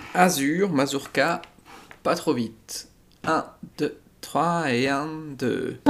Azur, mazurka, pas trop vite. 1, 2, 3 et 1, 2.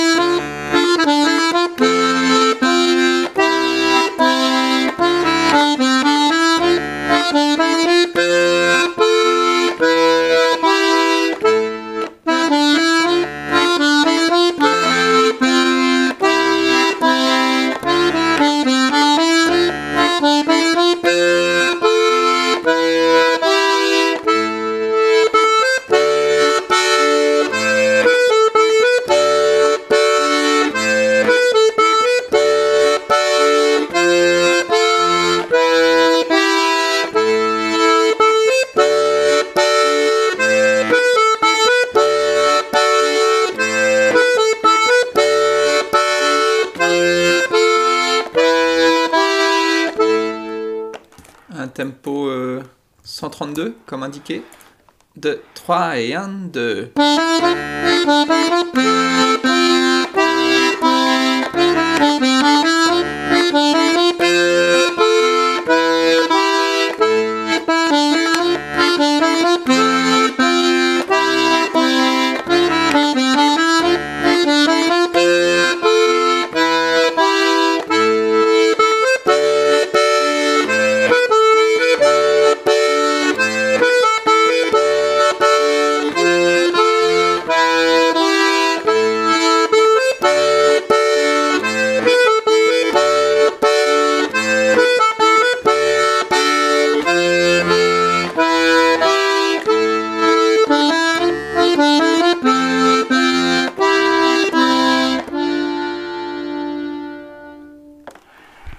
Un tempo 132 comme indiqué. 2, 3 et 1, 2.